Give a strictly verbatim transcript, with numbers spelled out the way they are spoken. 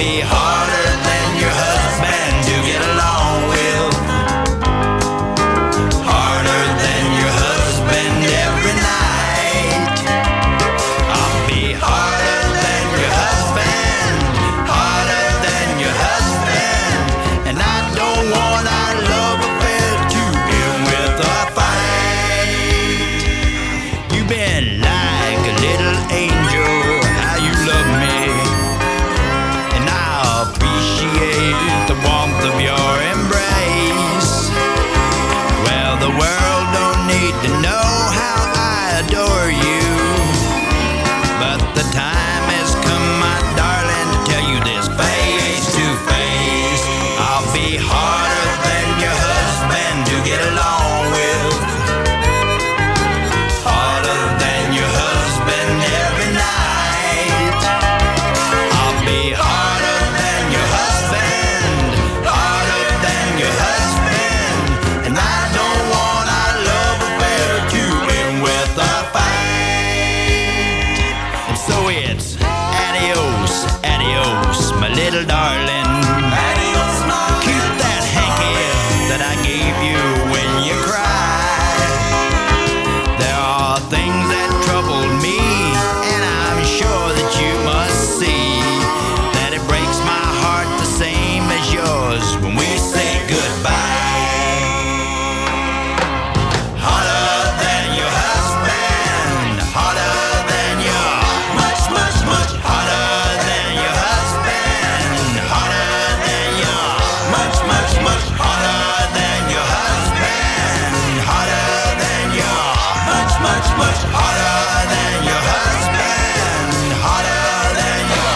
be harder than your husband to get along with. Harder than your husband every night. I'll be harder than your husband, harder than your husband, and I don't want our love affair to end with a fight. You've been like a little angel, how you love me, and I appreciate the warmth of your embrace. Well, the world don't need to know how I adore you, but the time has come, my darling, to tell you this face to face. I'll be harder than your husband to get along with. Harder than your husband every night. I'll be harder than your husband, harder than your husband, and I don't want our love affair to end with a fight. And so it's adios, adios, my little darling.